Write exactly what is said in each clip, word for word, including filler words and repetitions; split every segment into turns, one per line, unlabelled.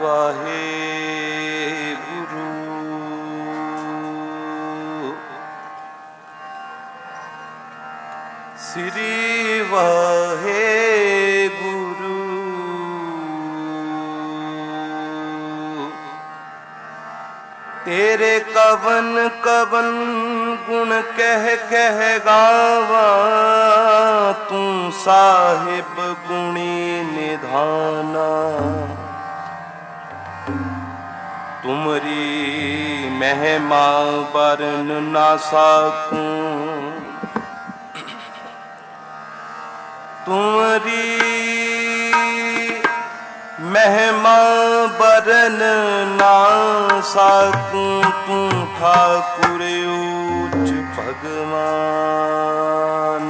वाहेगुरु। श्री वाहेगुरु। तेरे कवन कवन गुण कह कह गावा, तू साहिब गुणी निधाना। तुमरी महिमा बरन ना साकूं, तुमरी महिमा बरन ना साकूं। तू ठाकुर ऊच भगवान।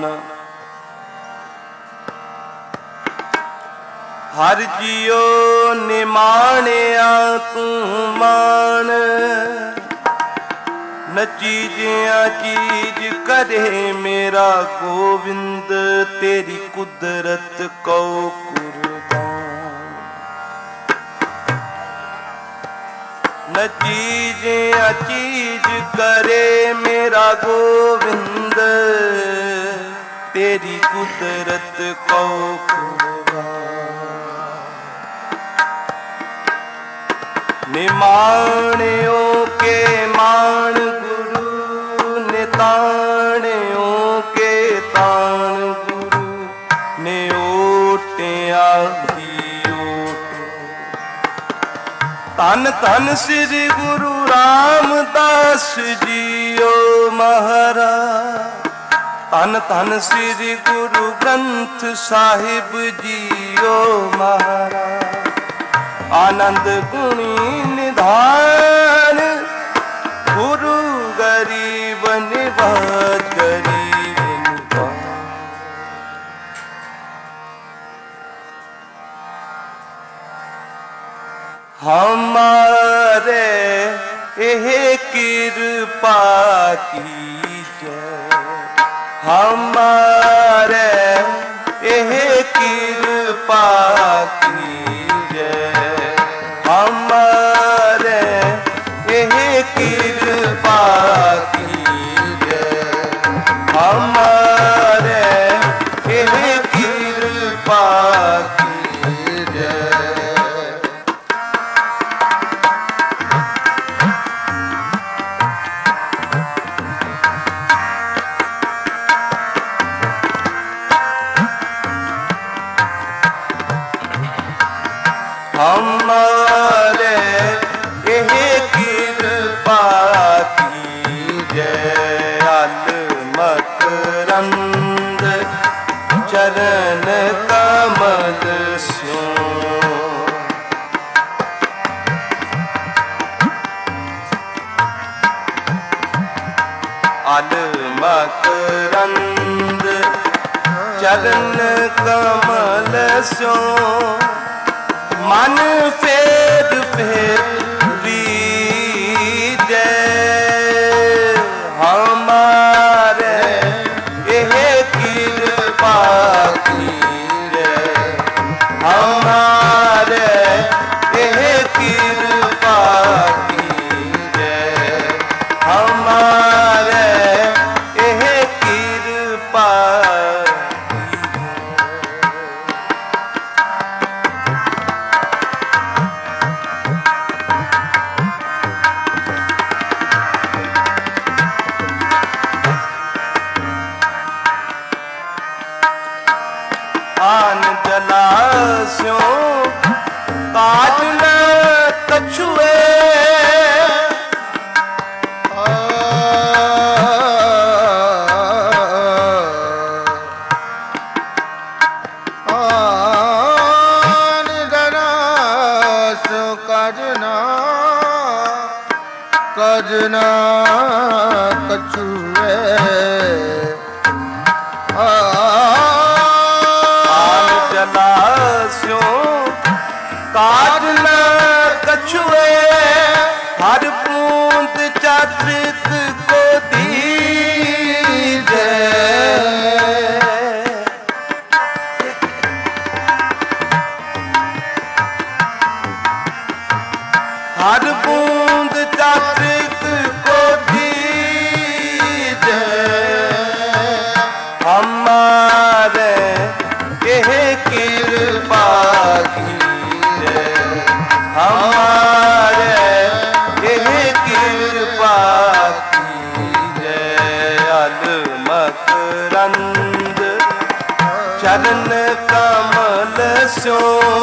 हर जियो निमाणिया तू मान, न चीजिया चीज करे मेरा गोविंद। तेरी कुदरत को कुर्बान। न चीजिया चीज करे मेरा गोविंद, तेरी कुदरत को निमाणियों के मान गुरु, निताणियों के ताण गुरु, ने ओटिया दी ओट। धन धन श्री गुरु रामदास जियो महाराज। धन धन श्री गुरु ग्रंथ साहिब जियो महाराज। आनंद गुणी निधान, गुरु गरीब निवाज गरीब निवाज। हमारे एह कृपा कीजै, हमारे एह कृपा कीजै। हमारे एह कृपा कीजै, हमारे एह कृपा कीजै। हमारे एह कृपा कीजै। अल मकरंद चरण कमल स्यों, अल मकरंद चरण कमल स्यों। मन फेर फेरी जय, हमारे एह कृपा कीजै। हमारे एह कृपा कीजै, हमारे एह कृपा। आन जलास्यों काज न कछुए, आन जलास्यों काज न काज न कछुए। काज न कछुए, हर बूंद चातृक को दीजे। हर बूंद चात्रिक को दीजे हमारे यह कृपा कीजे हमारे यह कृपा कीजे अल मकरंद चरण कमल सो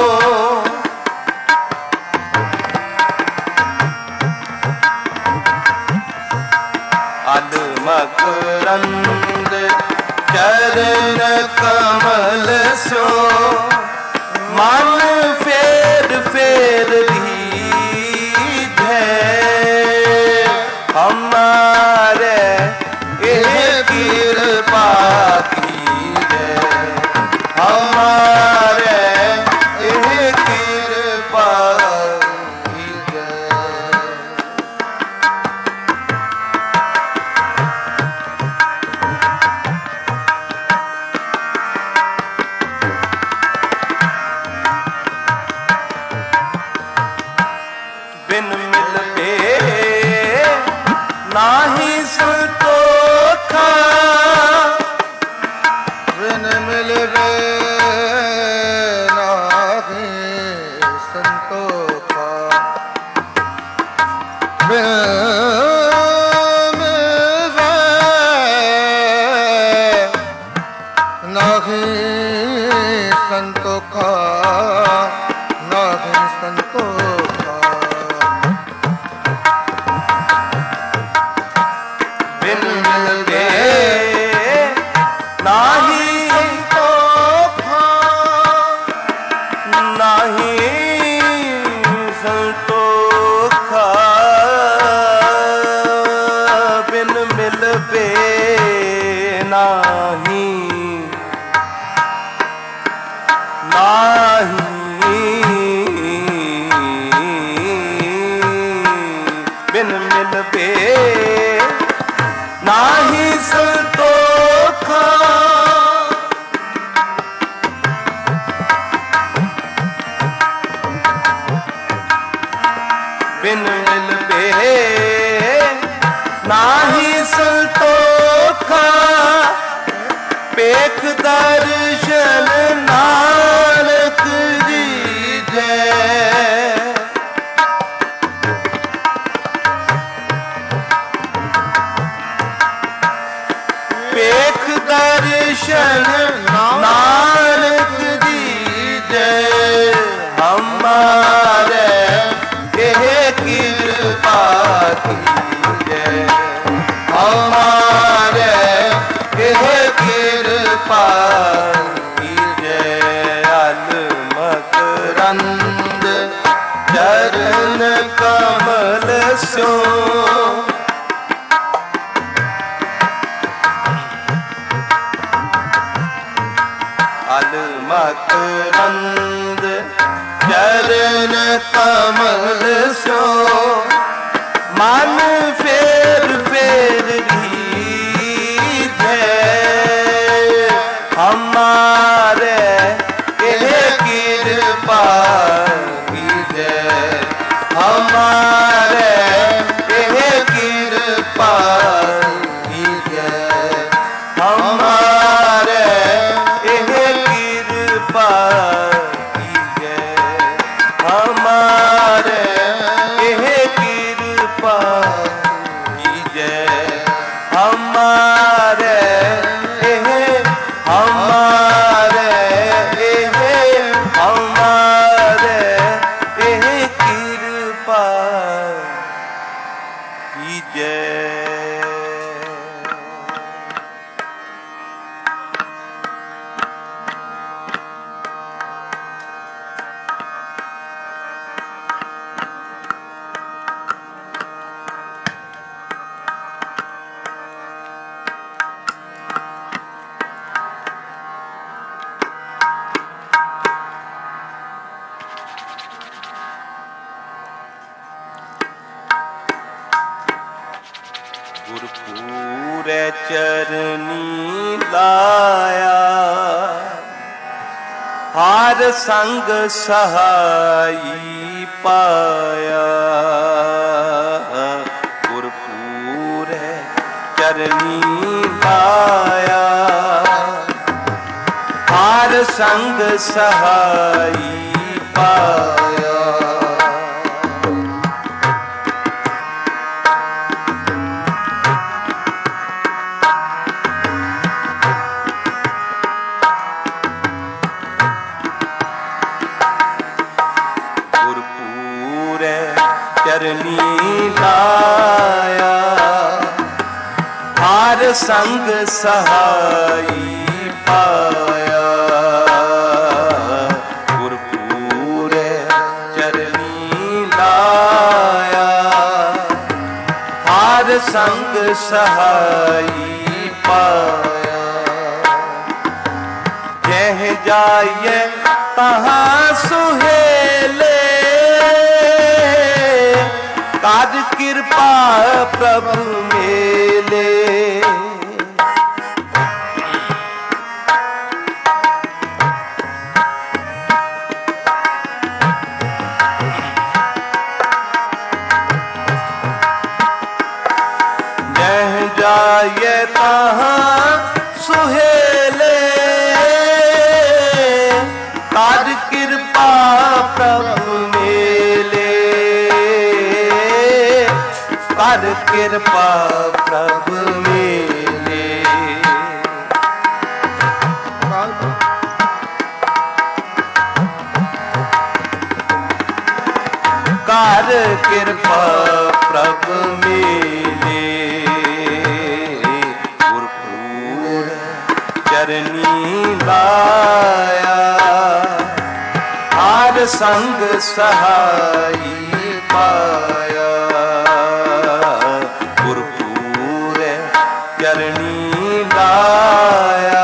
अल मकरंद चरण कमल सो मन फेर फेर दीधे हमारे यह कृपा कीजे हमारे यह कृपा कीजे। बिन मिलते नाही संतोखा
बिन मिलते नाही संतोखा बिन मिलते नाही संतोखा नाही संतोखा
बिन मिलते नाही संतोखा नाही संतोखा बिन मिलबे नाही नाही बिन मिलबे नाही संतोखा बिन मिलबे नाही संतोखा पेख दर्शन नानक जी जय पेख दर्शन नानक दीजे हमारे यह कृपा कीजे हमारे यह कृपा कीजे अल मकरंद चरण कमल सो अल मकरंद चरण कमल सो मन फेर फेर दीधे हमारे यह कृपा कीजे हमारे यह कृपा कीजे हमारे यह कृपा कीजे हमारे यह कृपा कीजे हमारे यह हमारे यह हमारे यह कृपा कीजे। गुरपूरे चरनी लाया हार ਹਰ ਸੰਗ ਸਹਾਈ ਪਾਇਆ ਗੁਰਪੂਰੈ ਚਰਨੀ ਲਾਇਆ ਹਰ ਸੰਗ ਸਹਾਈ ਪਾਇਆ ਚਰਨੀ ਲਾਇਆ ਹਰ ਸੰਗ ਸਹਾਈ ਪਾਇਆ ਗੁਰਪੂਰੈ ਚਰਨੀ ਲਾਇਆ ਹਰ ਸੰਗ ਸਹਾਈ ਪਾਇਆ ਜਹ ਜਾਈਏ ਤਹਾਂ ਸੁਹੇਲੇ ਕਾਜ ਕਿਰਪਾ ਪ੍ਰਭੂ ਮੇਲੇ ਜਹ ਜਾਏ ਤਹਾਂ ਸੁਹੇਲੇ ਕਾਜ ਕਿਰਪਾ ਪ੍ਰਭੂ ਮੇਲੇ ਕਰ ਕਿਰਪਾ ਪ੍ਰਭ ਮੇਲੇ ਕਰ ਕਿਰਪਾ ਪ੍ਰਭ ਮੇਲੇ ਗੁਰਪੂਰ ਚਰਨੀ ਲਾਇਆ ਹਰ ਸੰਗ ਸਹਾਈ ਪਾਇਆ ਚਰਨੀ ਲਾਇਆ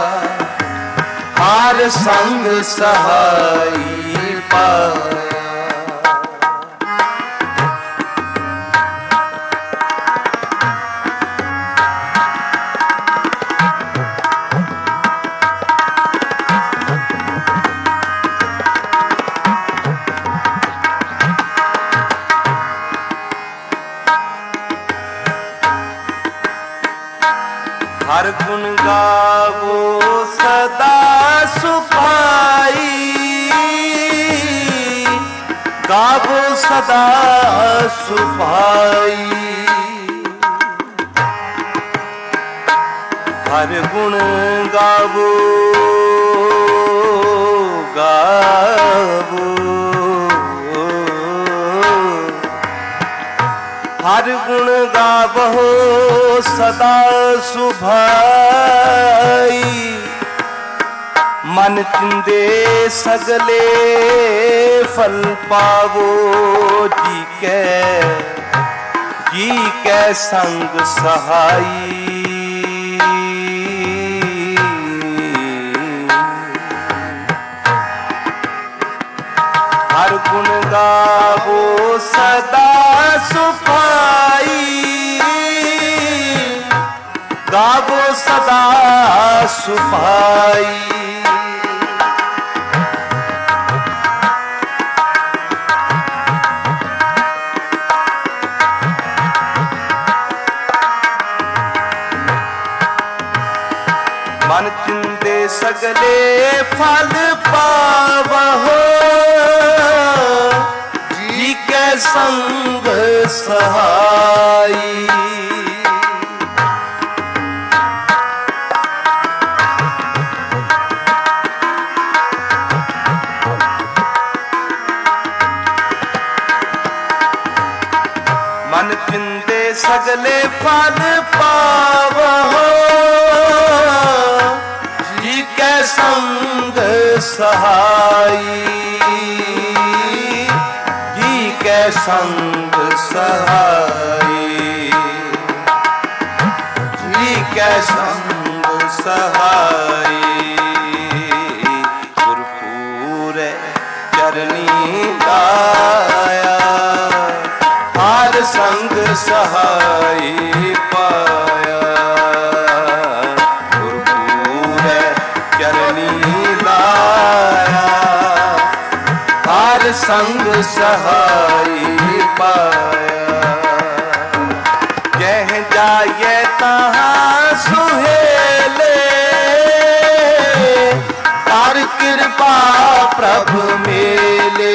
ਹਰ ਸੰਗ ਸਹਾਈ ਪਾਇਆ ਹਰ ਗੁਣ ਗਾਵੋ ਸਦਾ ਸੁਭਾਈ ਗਾਵੋ ਸਦਾ ਸੁਭਾਈ ਹਰ ਗੁਣ ਗਾਵੋ ਗਾਵੋ ਹਰ ਗੁਣ ਗਾਵੋ ਸਦਾ ਸੁਭਾਈ ਮਨ ਚਿੰਦੇ ਸਗਲੇ ਫਲ ਪਾਵੋ ਜੀ ਕੈ ਜੀ ਕੈ ਸੰਗ ਸਹਾਈ ਹਰ ਗੁਣ ਗਾਵੋ ਸਦਾ ਸੁਭਾਈ ਗਾਵੋ ਸਦਾ ਸੁਭਾਈ ਮਨ ਚਿੰਦੇ ਸਗਲੇ ਫਲ ਪਾਵਹੁ ਜੀ ਕੈ ਸੰਗ ਸਹਾਈ ਮਨ ਚਿੰਦੇ ਸਗਲੇ ਫਲ ਪਾਵਹੁ ਜੀ ਕੈ ਸੰਗ ਸਹਾਈ ਜੀ ਕੈ ਸੰਗ ਸਹਾਈ ਜੀ ਕੈ ਸੰਗ ਸਹਾਈ ਗੁਰਪੂਰੈ ਚਰਨੀ ਲਾਇਆ ਹਰ ਸੰਗ ਸਹਾਈ ਪਾਇਆ ਗੁਰਪੂਰੈ ਚਰਨੀ ਲਾਇਆ हर संग सहाई पाया। जह जाए तहाँ सुहेले, कर कृपा प्रभु मेले।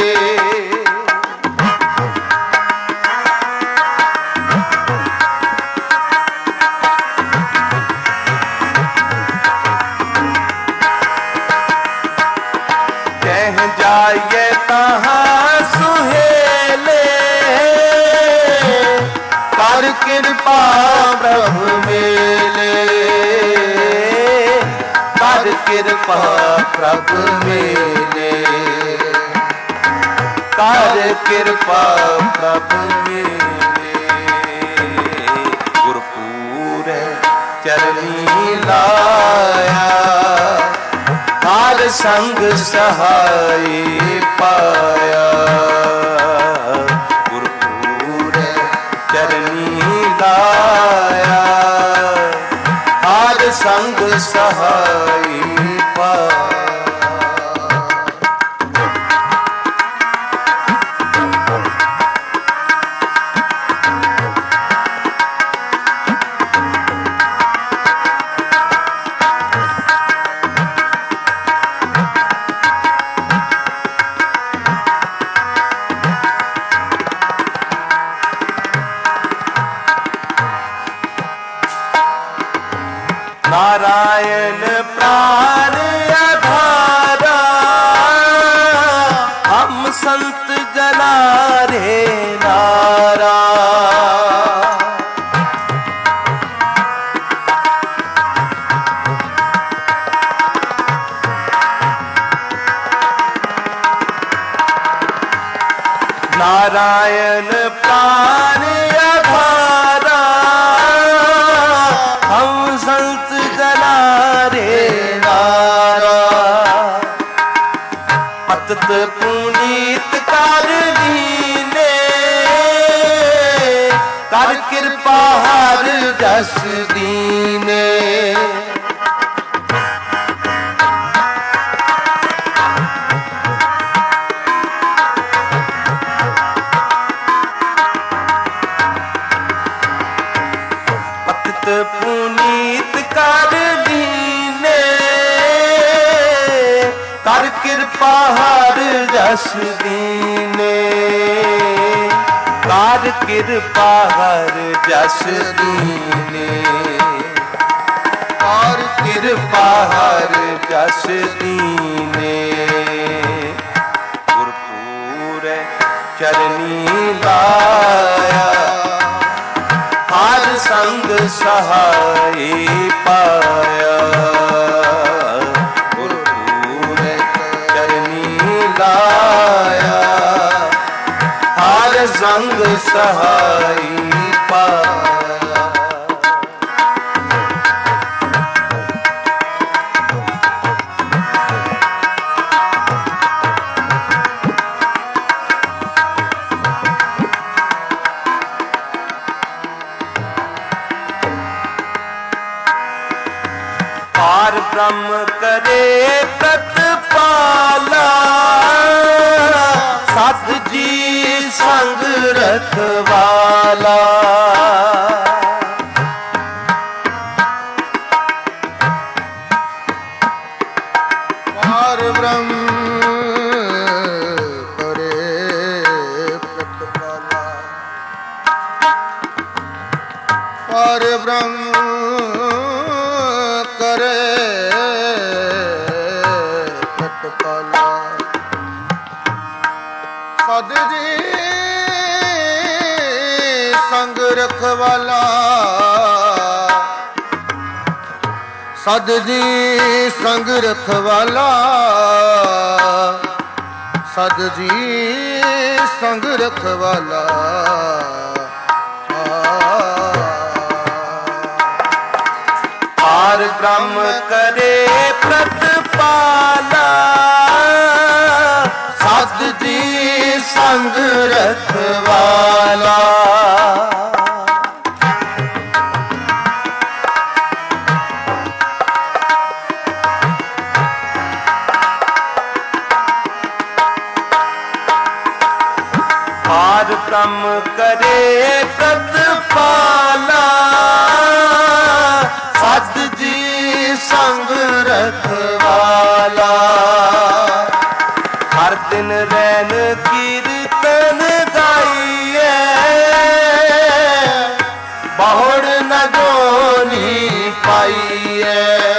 जह जाए तहाँ सुहेले, कर कृपा प्रभु मेले। कर कृपा प्रभु मेले, कर कृपा प्रभु मेले। गुरपुर चरनी लाया, हर संग सहाय पाया। गुरपुर चरनी लाया, हर संग सहाय पाया। नारायण प्राण आधारा, हम संत जना रे नारा। नारायण प्राण आधारा, हम संत जना रे नारा। अतत पुनीत कर दीने, कर कृपा हर जस दीने। पुनीत कर दीने, कर कृपा हर जस दीने। कर कृपा हर जस दीने, कर कृपा हर जस दीने। गुरपुर चरनी लाया, हर संग सहाय पाया। गुरपुर चरनी लाया, हर संग सहाय पाया। पार ब्रह्म करे प्रतिपाला, सत जी संग रखवाला।
पार ब्रह्म करे प्रतिपाला, पार ब्रह्म करे प्रतिपाला। सद जी संग रखवाला, सद जी संग रखवाला। सद जी संग रखवाला।
पार ब्रह्म करे प्रतिपाला, सत जी संग रखवाला। पार ब्रह्म करे प्रतिपाला, सत जी संग रखवाला। हर दिन रैन कीर्तन गाइए, बहुड़ न जोनी पाइए।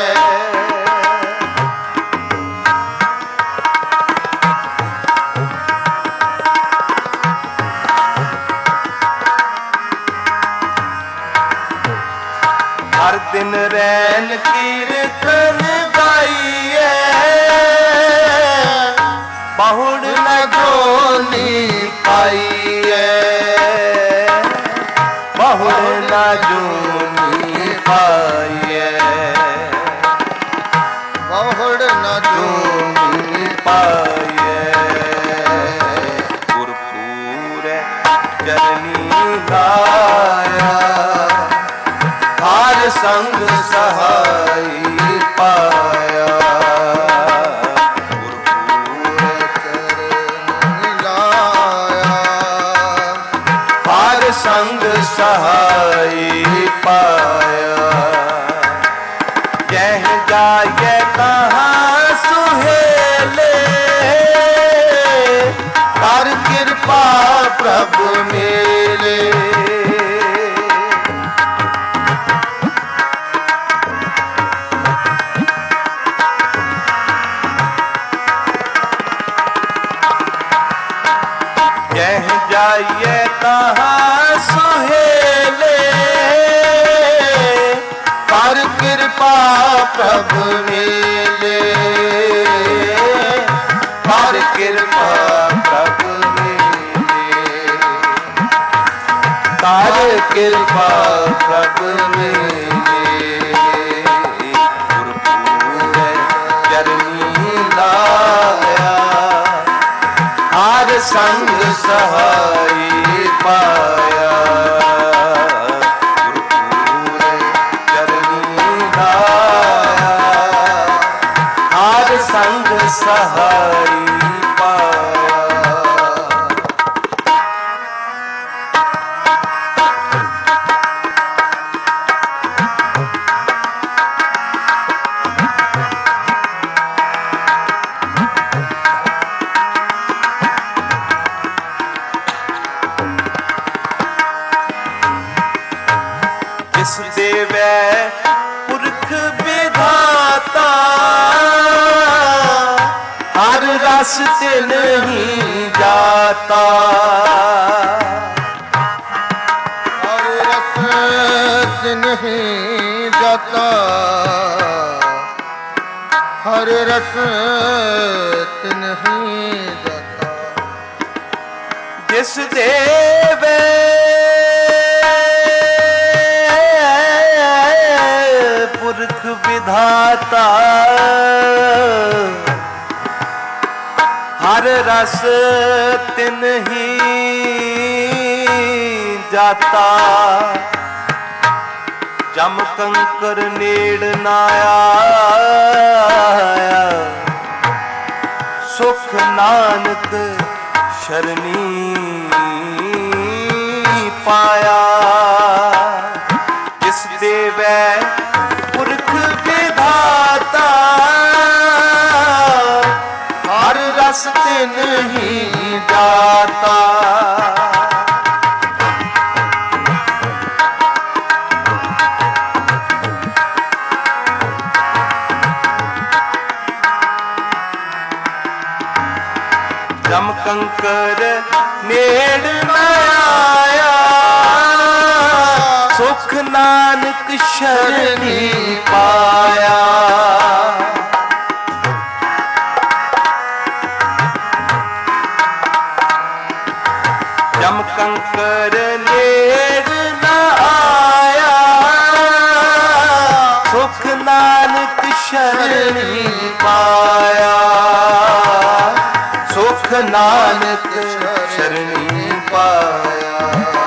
हर दिन रैन कीर्तन गाइए, बहुड़ न जोनी पाइए, बहुड़ न जोनी पाइए,
बहुड़ न
जोनी पाइए। गुरपुर चरनी लाया, हार संग सहाई पाया।
गुरपुर चरनी लाया,
हार संग सहाई पाया। जह जाए कहाँ सुहेले, कर कृपा प्रभु मेरे। कह जाइए कहाँ सुहेले, कर कृपा प्रभु मेले, कर कृपा प्रभु मेले, कर कृपा प्रभु मेले। गुरपुर चरनी लाया, हार संग सहाई पाया। गुरपुर चरनी लाया, हार संग सहाई पाया। जिस देवै पुरख विधाता, हर रस ते नहीं जाता,
हर रस ते नहीं जाता, हर रस ते नहीं जाता।
जिस देवै पुरख विधाता, हर रस तिन ही जाता। जम कंकर नेड़ ना आया, सुख नानक शरनी पाया। जिस देवै पुरख विधाता, हर रस तिन ही जाता। जम कंकर नेड़ न आया, सुख नानक शरणी पाया। जम कंकर नेड़ न आया, सुख नानक शरणी पाया। सुख नानक शरणी पाया,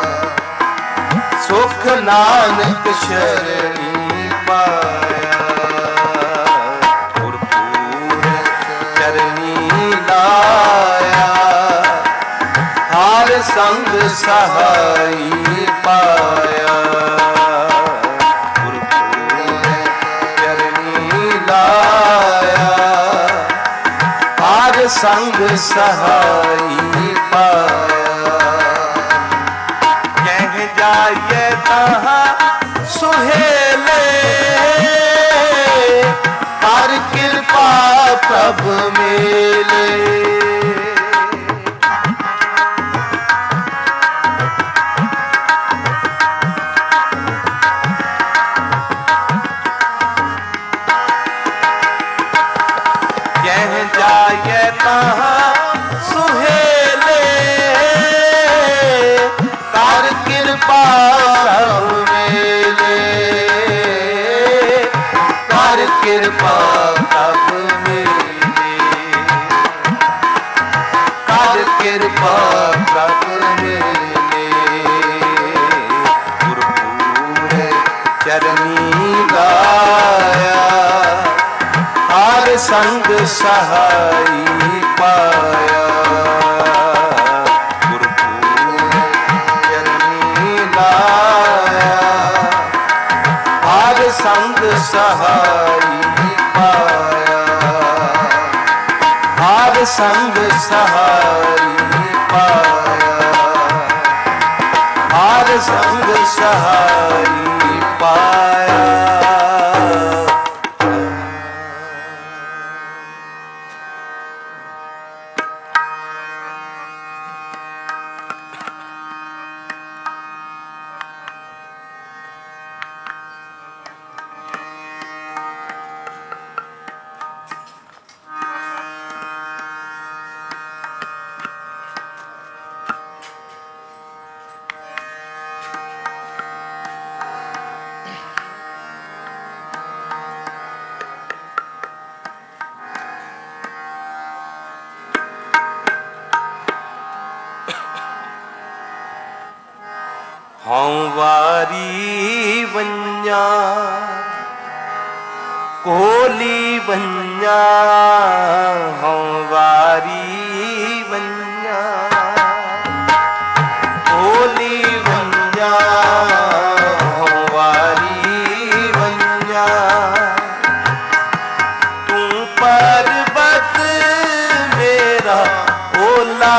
सुख नानक शरणी पाया। गुरपुर चरणी लाया, हार संग सहाई पाया। गुरपुर चरनी लाया हार संग सहाई पाया। कह जाए तहाँ सुहेले हर कृपा प्रभु मेले। कह जाए तहाँ सुहेले कर कृपा प्रभु मेले। कर कृपा प्रभु मेले। कर कृपा प्रभु मेले। गुरपुर चरनी गाया हार संग सहाई पाया। गुरपुर चरनी लाया हार संग सहाई पाया। हार संग सहाई पाया। हार संग सहाई पाया। हूँ वारी वन्या कोली वन्या। हूँ वारी वन्या कोली वन्या। हूँ वारी वन्या तू पर्वत मेरा ओला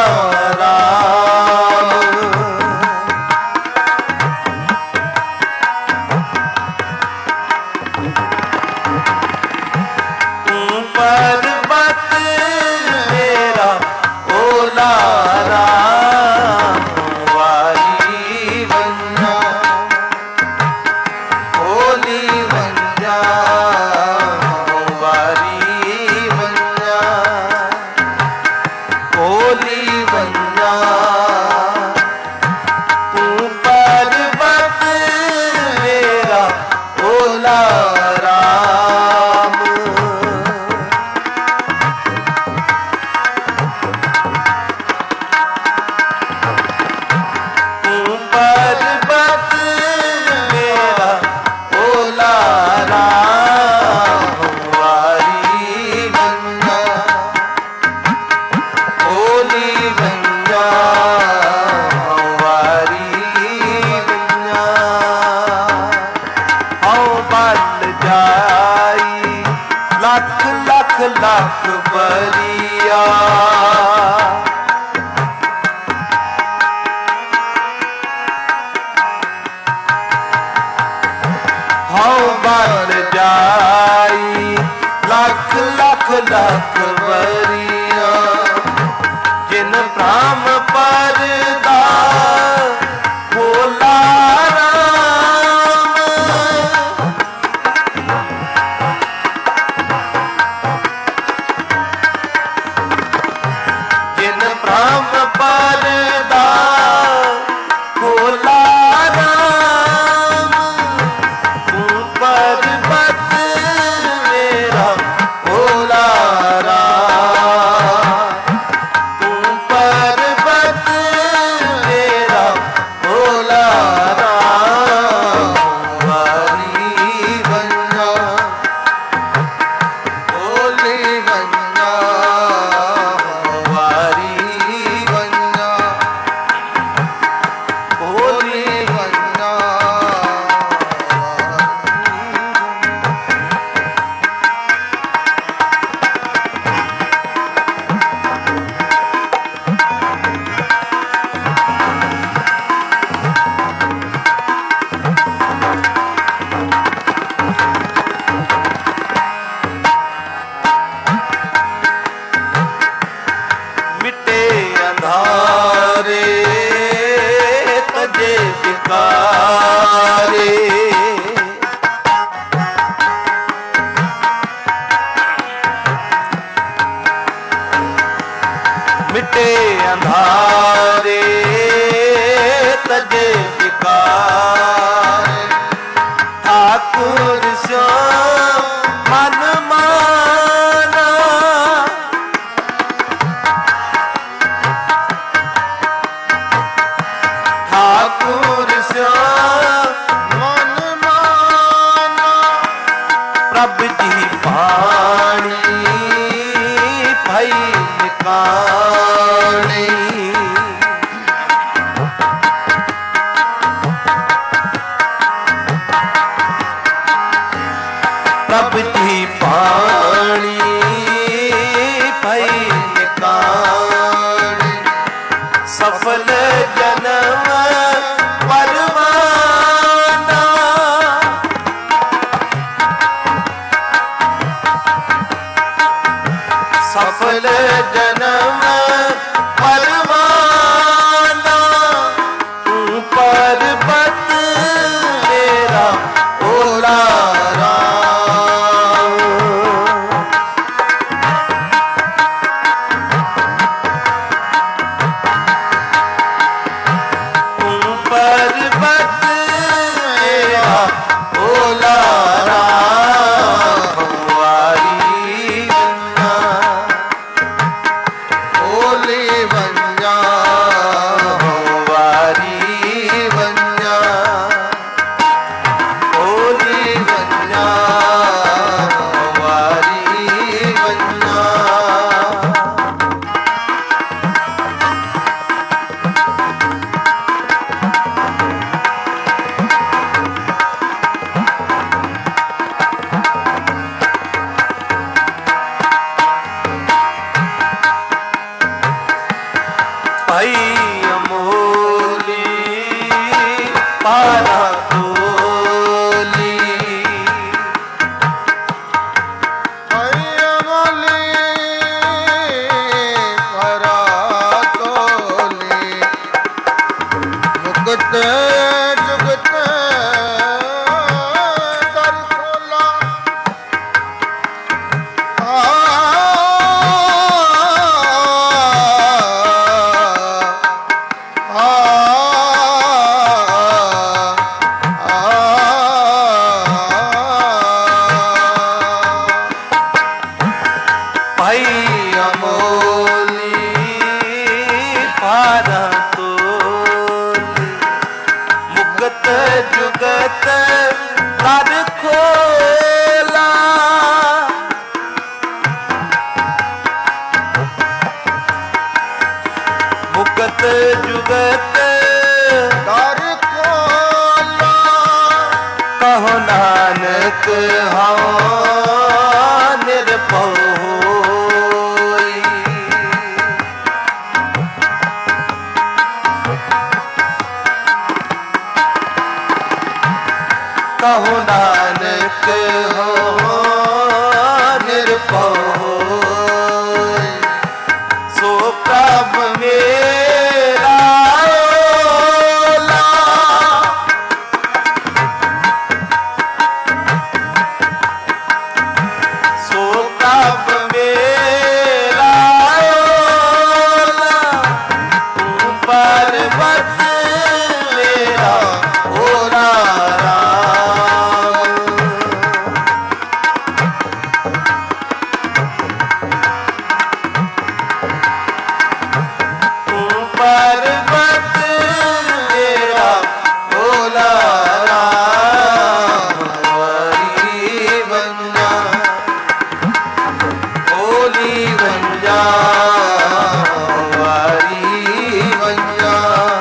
पर्वत मेरा ओला राम। वारी वन्या ओली वन्या। वारी वन्या ओली वन्या तू पर्वत मेरा ओला राम। पर्वत मेरा ओला राम। वारी वन्या ओली वन्या। वारी वन्या हूँ बल जाई लख लख लख बरिया। हूँ बल जाई लख लख लख बरिया। जिन ब्रह्म परदा भोला राम। जिन ब्रह्म परदा भोला राम। पर्वत मेरा ओला राम। तू पर्वत मेरा अंधारे तजे बिकारे मिटे अंधारे तजे बिकारे ठाकुर श्याम मन माना ठाकुर श्याम
मन माना
प्रभ जी पानी भई निकाली प्रभ जी पानी भई निकाली सफल जन्म परवाना सफल जन्म परवाना पर्वत मेरा ओला पर्वत मेरा ओला वारी
ओली बंजा
वारी बंजा
ओली बंजा
वारी बंजा भाई अमोली पारा तोली
अमली परा तोली मुकुट जुगत कर खोला
भाई अमोली पारा तोली मुगत जुगत कर खोला मुगत जुगत
कर खोला
कहो नानक हाँ निर्भय होई कहो नानक हो निर्भय होई सो प्रभ मेरा ओला सो प्रभ मेरा ओला तू पर्वत मेरा ओला पर्वत मेरा ओला वारी बंजा ओली बंजा वारी बंजा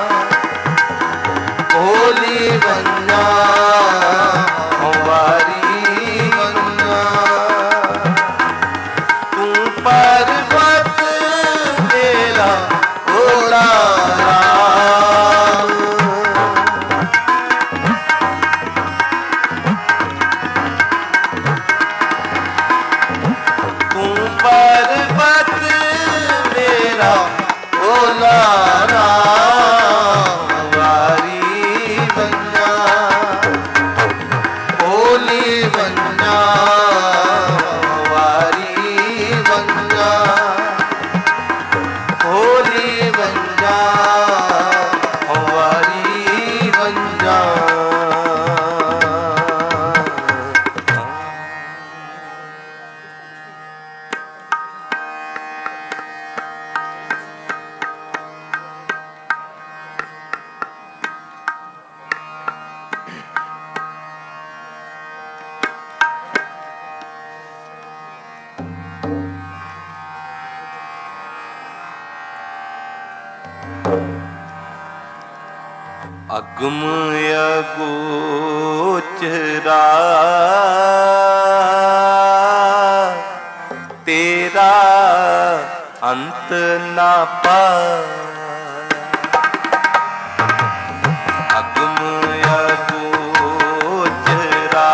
ओली बंजा वारी बंजा तू पर्वत मेरा ओला तू पर्वत मेरा ओला ਅਗਮ ਅਗੋਚਰਾ ਤੇਰਾ ਅੰਤ ਨਾ ਪਾਇਆ। ਅਗਮ ਅਗੋਚਰਾ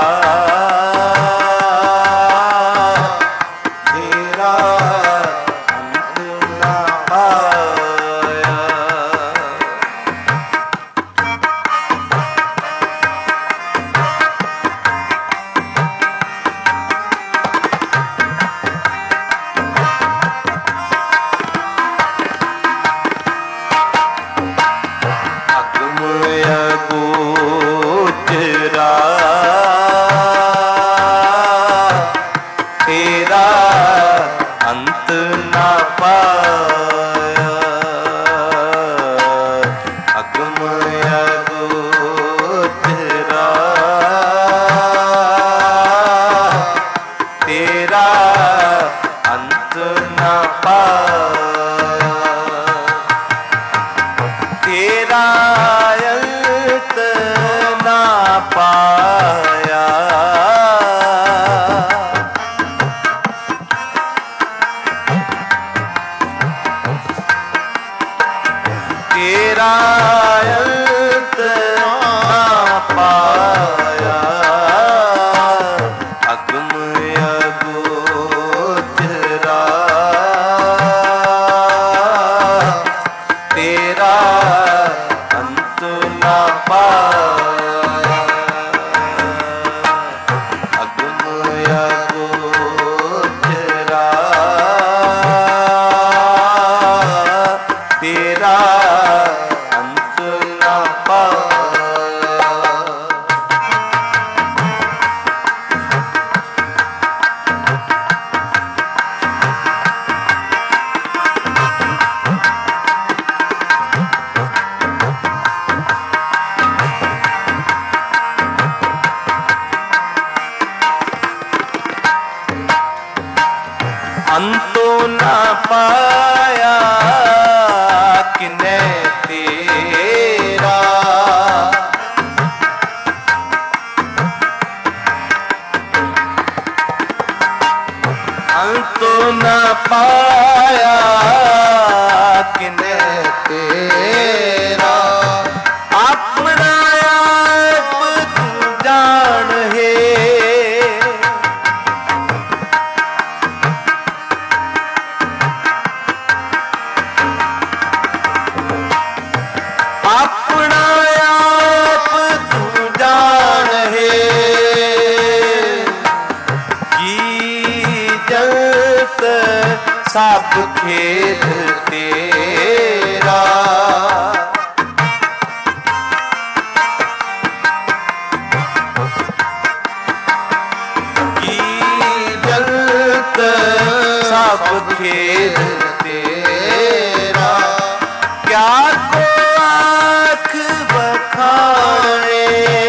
ਤੇਰਾ ਅੰਤ ਨਾ ਪਾਇਆ। ਤੇਰਾ ਅੰਤ ਨਾ ਪਾਇਆ। ਅਗਮ ਅਗੋਚਰਾ ਤੇਰਾ ਅੰਤ ਨਾ ਪਾਇਆ। ਤੇਰਾ ਅੰਤ ਨਾ ਪਾਇਆ। ਤੇਰਾ ਅੰਤ ਨਾ ਪਾਇਆ। ਅਗਮ ਅਗੋਚਰਾ ਤੇਰਾ ਅੰਤ ਨਾ ਪਾਇਆ। ਅਗਮ ਅਗੋਚਰਾ ਤੇਰਾ ਅੰਤ ਨਾ ਪਾਇਆ। ਅੰਤੋ ਨਾ ਪਾਇਆ ਕਿਨੇ ਤੇਰਾ। ਅੰਤੋ ਨਾ ਪਾਇਆ ਕਿਨੇ ਤੇਰਾ। ਆਪਣਾ ਆਪ ਤੂੰ ਜਾਣ ਹੈ। ਆਪਣਾ ਆਪ ਤੂੰ ਜਾਣ ਹੈ। ਜੀ ਜਗਤ ਸਭ ਖੇਤ ਤੇਰਾ। ਜੀ ਜਗਤ ਸਭ ਖੇਤ ਤੇਰਾ। ਕਿਆ ਕੋ ਆਖ ਬਖਾਣੇ।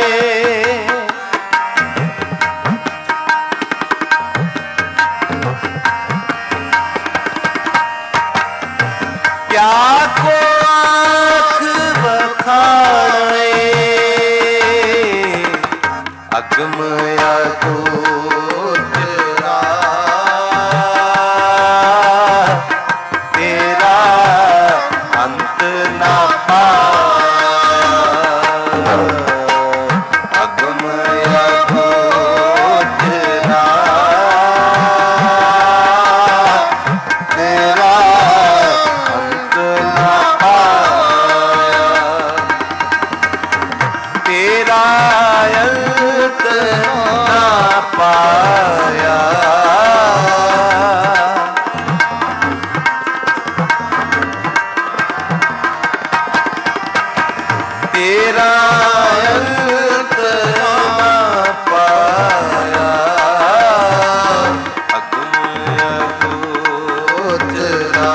ਕਿਆ ਕੋ ਆਖ ਬਖਾਣੇ। ਅਗਮ ਅਗੋਚਰਾ ਤੇਰਾ ਅੰਤ ਨਾ ਪਾਇਆ। ਅਗਮ ਅਗੋਚਰਾ ਤੇਰਾ ਅੰਤ ਨਾ ਪਾਇਆ। ਤੇਰਾ ਅੰਤ ਨਾ ਪਾਇਆ। ਤੇਰਾ ਅੰਤ ਨਾ ਪਾਇਆ। ਅਗਮ ਅਗੋਚਰਾ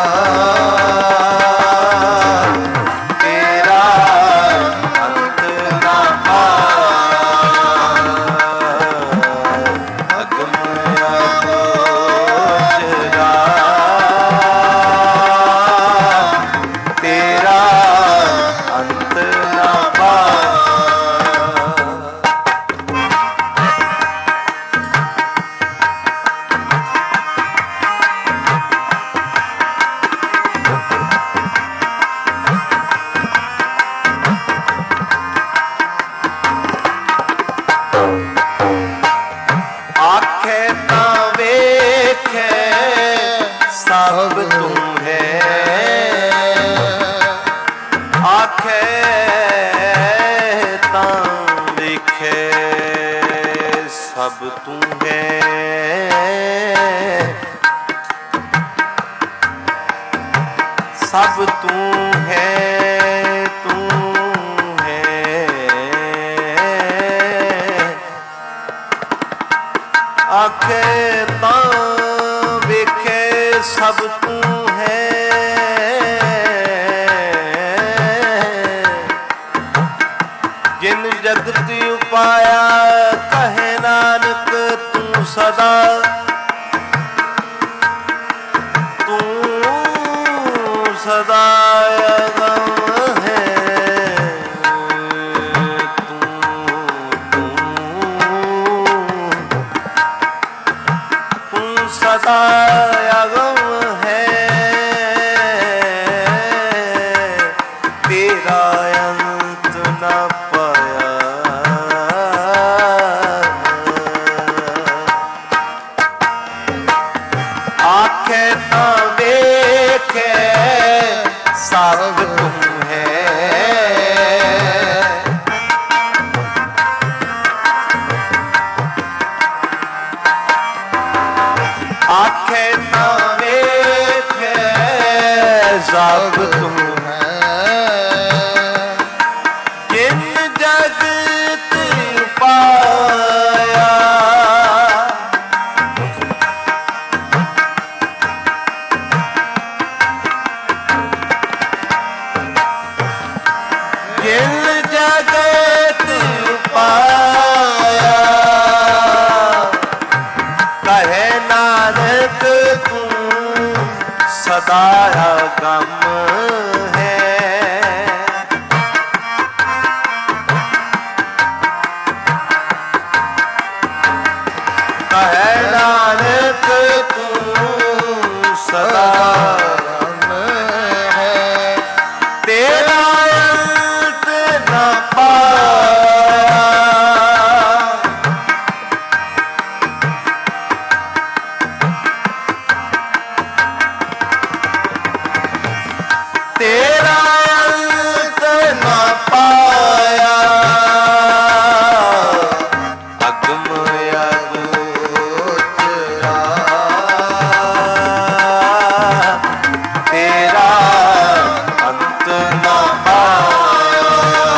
ਤੇਰਾ ਅੰਤ ਨਾ ਪਾਇਆ। ਅਗਮ ਅਗੋਚਰਾ सदा तू सदा अगम है तू तू तू सदा अगम है तेरा अंत न पाया आखे न देखे सब तुम है आखे न देखे सब तुम है जिन जगत पाया जिन जगत पाया कहे नानक तू सदा गम है कहे नानक तू सदा गम है तेरा अंत न पाया तेरा अंत न पाया अगम अगोचरा तेरा अंत न पाया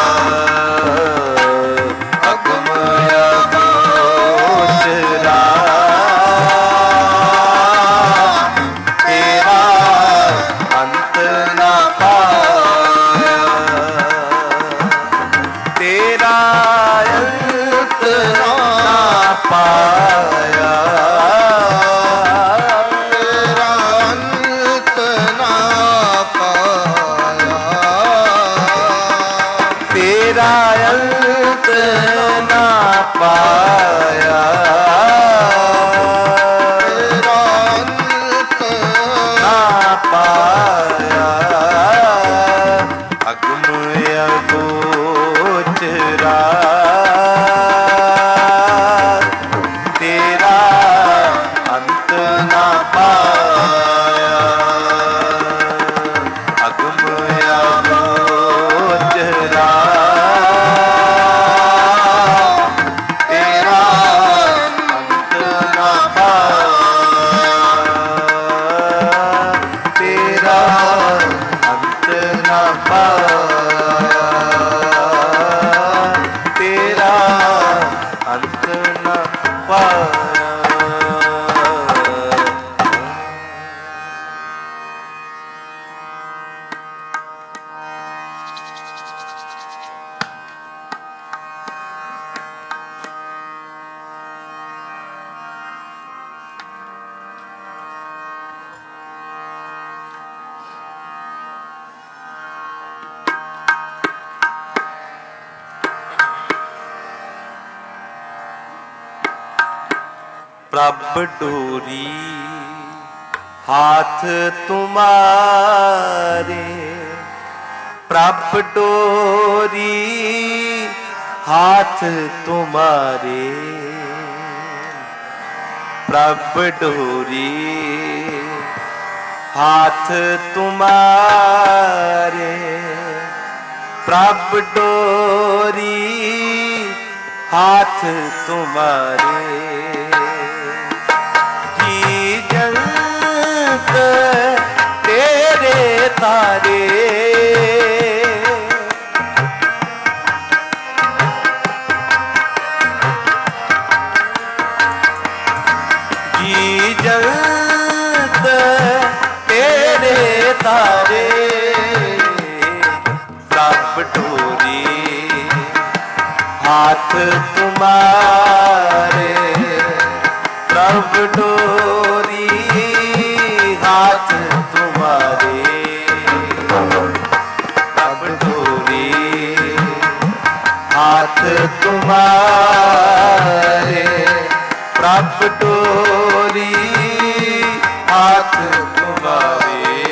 अगम अगोचरा तेरा अंत न पाया तेरा अंत न पाया
तेरा अंत ना पाया
तेरा अंत न पाया
तेरा अंत
ना पाया अगम अगोचरा तेरा अंत न पाया अगम अगोचरा तेरा अंत न पाया तेरा अंत न पाया तेरा अंत न पाया प्रभ डोरी हाथ तुम्हारे प्रभ डोरी हाथ तुम्हारे प्रभ डोरी हाथ तुम्हारे प्रभ डोरी हाथ तुम्हारे तेरे तारे जी जल्द तेरे तारे प्रभ डोरी हाथ तुम्हारे प्रभ डोरी हाथ तुम्हारे, प्रभ डोरी हाथ तुम्हारे, प्रभ डोरी हाथ तुम्हारे।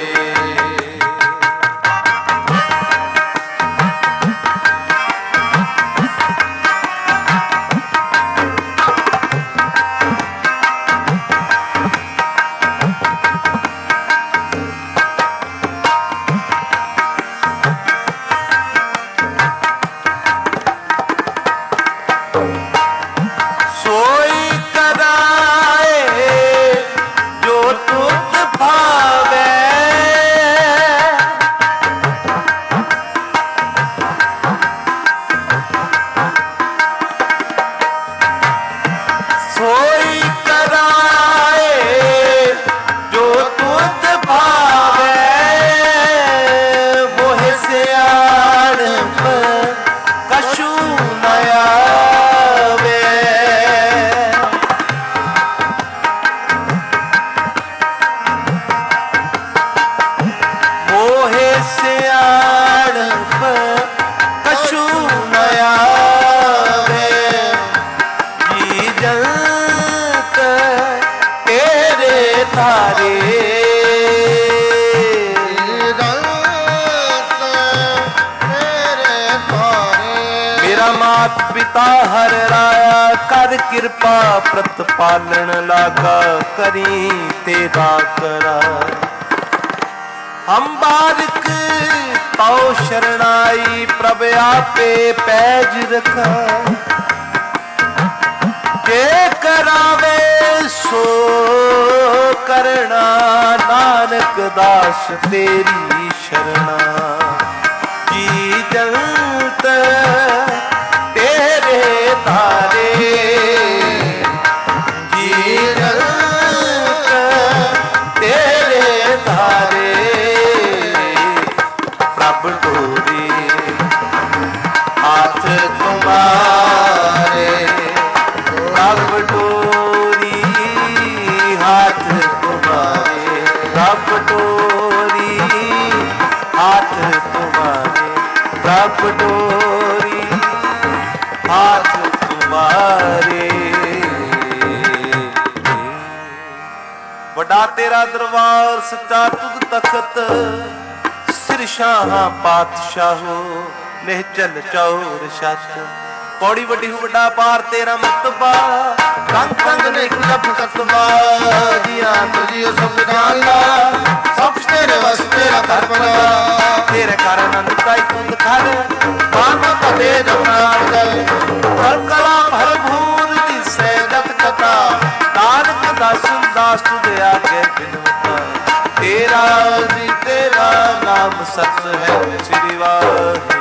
पिता हर राया कर कृपा प्रतिपालन लागा करी तेरा करा। हम बारिक तौ शरणाई प्रभ आपे पैज रखा। जे करावे सो करना नानक दास तेरी शरणा। जी जंत तेरे तारे, जी जंत तेरे तारे, प्रभ डोरी हाथ तुम्हारे, प्रभ डोरी हाथ तुम्हारे, प्रभ डोरी हाथ तुम्हारे, प्रभ डोरी हाथ तुम्हारे। वड्डा तेरा दरबार सच्चा तुद तखत, सिर शाह पातशाहो निहचल चौर छत। पौड़ी वड्डी हूँ वड्डा पार तेरा मर्तबा, रंग रंग ने लभ कतबा। जिया तुझियो सब जानला, सब तेरे वस तेरा कर बना। तेरे घर नंद काई कुंद घर, मान कदे जमनार गए। हर कला भरपूर दिसे जत कथा, नानक दास दास तुझे आगे बिनवता। तेरा जी तेरा नाम सत है श्री वाहे।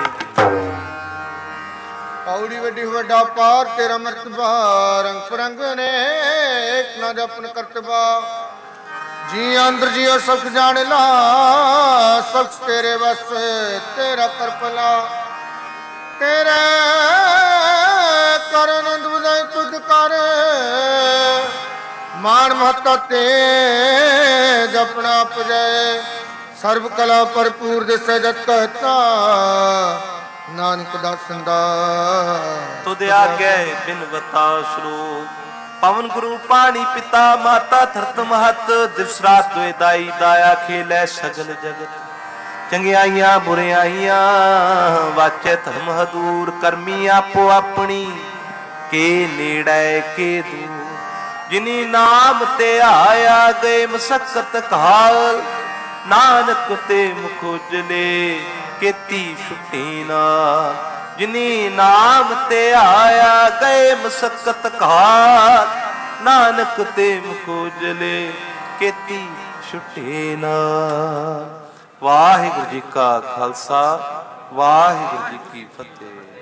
पौड़ी वड्डी वड्डा पार तेरा मर्तबा, रंग परंग ने एक न जपन करतबा। जी अंदर जियो सुख जान ला, सुख तेरे बस तेरा कर भला। तेरे कर आनंद बुझाई तुझ कर, मान महता ते जपना पुजाए। सर्व कला भरपूर दिसे जत कहता, नानक दासन दा
तुद आगे बिनवता श्लोक। पवन गुरु पानी पिता माता धरत महत, दिवस रात दुए दाई दाया खेलै सगल जगत। चंगियाइयां बुरियाइयां वाचे धर्म हदूर, करमी आपो अपनी के नेड़े के दूर। जिनी नाम ते आया गए मसक्कत काल, नानक ते मुख उजले केती छुट्टी नाल। जिनी नाम ते आया गए मसक्कत काल, नानक ते मुख उजले केती छुट्टी नाल। वाहिगुरु जी का खालसा, वाहिगुरु जी की फतेह।